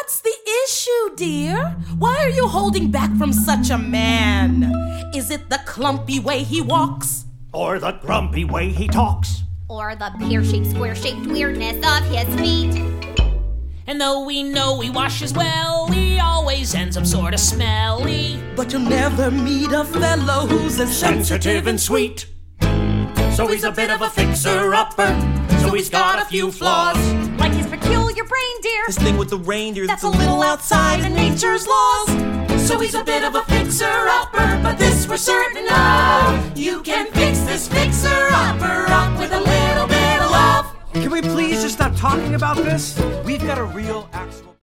What's the issue, dear? Why are you holding back from such a man? Is it the clumpy way he walks? Or the grumpy way he talks? Or the pear-shaped, square-shaped weirdness of his feet? And though we know he washes well, he always ends up sorta smelly. But you'll never meet a fellow who's as Sensitive and sweet. So he's a bit of a fixer-upper. So he's got a few flaws. Like his peculiar reindeer. This thing with the reindeer That's a little outside of nature's laws. So he's a bit of a fixer-upper, but this we're certain of. You can fix this fixer-upper up with a little bit of love. Can we please just stop talking about this? We've got a real, actual...